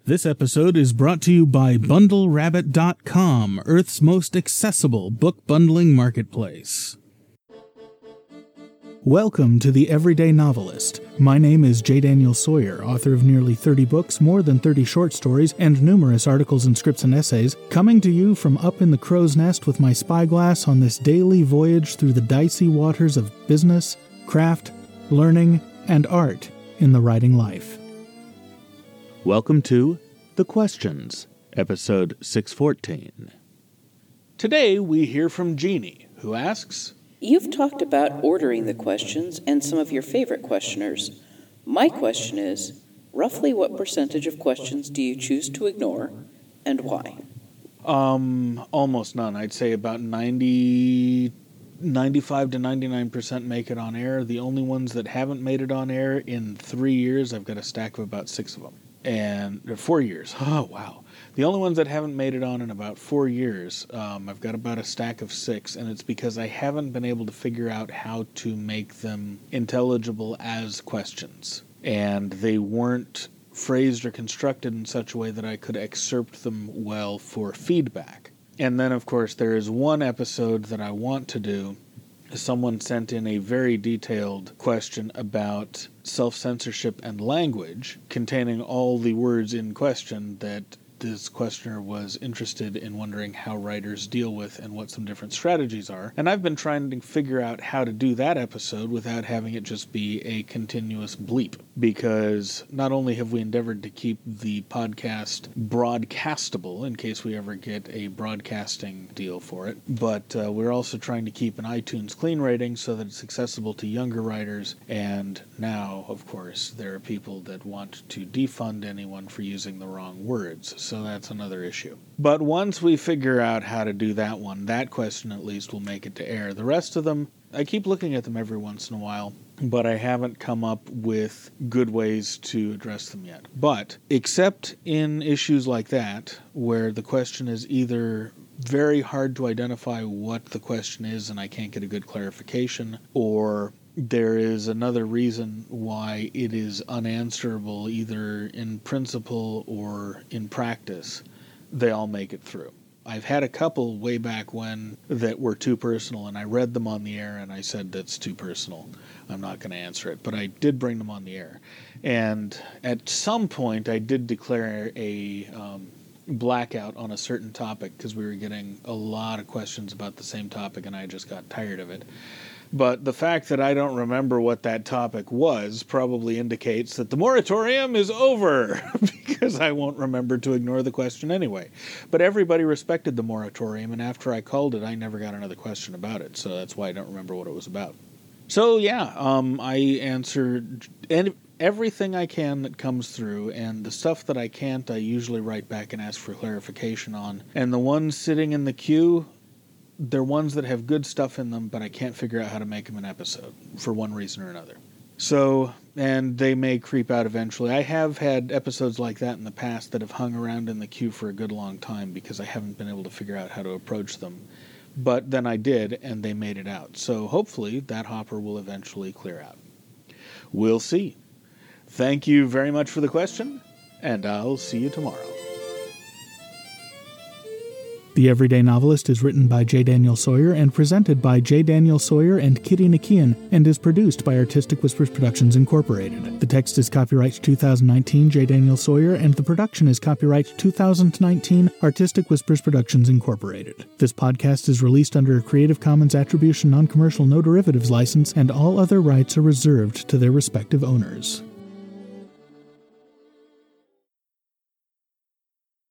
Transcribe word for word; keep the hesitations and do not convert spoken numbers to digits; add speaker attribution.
Speaker 1: This episode is brought to you by Bundle Rabbit dot com, Earth's most accessible book bundling marketplace. Welcome to The Everyday Novelist. My name is J. Daniel Sawyer, author of nearly thirty books, more than thirty short stories, and numerous articles and scripts and essays, coming to you from up in the crow's nest with my spyglass on this daily voyage through the dicey waters of business, craft, learning, and art in the writing life. Welcome to The Questions, episode six fourteen. Today we hear from Jeannie, who asks,
Speaker 2: You've talked about ordering the questions and some of your favorite questioners. My question is, roughly what percentage of questions do you choose to ignore, and why?
Speaker 3: Um, almost none. I'd say about ninety, ninety-five to ninety-nine percent make it on air. The only ones that haven't made it on air in three years, I've got a stack of about six of them. And or four years. Oh, wow. The only ones that haven't made it on in about four years, um, I've got about a stack of six, and it's because I haven't been able to figure out how to make them intelligible as questions. And they weren't phrased or constructed in such a way that I could excerpt them well for feedback. And then, of course, there is one episode that I want to do. Someone sent in a very detailed question about self-censorship and language, containing all the words in question that this questioner was interested in wondering how writers deal with and what some different strategies are. And I've been trying to figure out how to do that episode without having it just be a continuous bleep. Because not only have we endeavored to keep the podcast broadcastable in case we ever get a broadcasting deal for it, but uh, we're also trying to keep an iTunes clean rating so that it's accessible to younger writers. And now, of course, there are people that want to defund anyone for using the wrong words. So that's another issue. But once we figure out how to do that one, that question at least will make it to air. The rest of them, I keep looking at them every once in a while, but I haven't come up with good ways to address them yet. But except in issues like that, where the question is either very hard to identify what the question is and I can't get a good clarification, or there is another reason why it is unanswerable either in principle or in practice, they all make it through. I've had a couple way back when that were too personal, and I read them on the air and I said, that's too personal. I'm not going to answer it. But I did bring them on the air. And at some point, I did declare a um, blackout on a certain topic because we were getting a lot of questions about the same topic and I just got tired of it. But the fact that I don't remember what that topic was probably indicates that the moratorium is over, because I won't remember to ignore the question anyway. But everybody respected the moratorium, and after I called it, I never got another question about it, so that's why I don't remember what it was about. So yeah, um, I answered any, everything I can that comes through, and the stuff that I can't, I usually write back and ask for clarification on. And the ones sitting in the queue, they're ones that have good stuff in them, but I can't figure out how to make them an episode for one reason or another. So, and they may creep out eventually. I have had episodes like that in the past that have hung around in the queue for a good long time because I haven't been able to figure out how to approach them. But then I did, and they made it out. So hopefully that hopper will eventually clear out. We'll see. Thank you very much for the question, and I'll see you tomorrow.
Speaker 1: The Everyday Novelist is written by J. Daniel Sawyer and presented by J. Daniel Sawyer and Kitty Nakian, and is produced by Artistic Whispers Productions Incorporated. The text is copyright two thousand nineteen J. Daniel Sawyer, and the production is copyright two thousand nineteen Artistic Whispers Productions Incorporated. This podcast is released under a Creative Commons Attribution Non-Commercial No Derivatives license, and all other rights are reserved to their respective owners.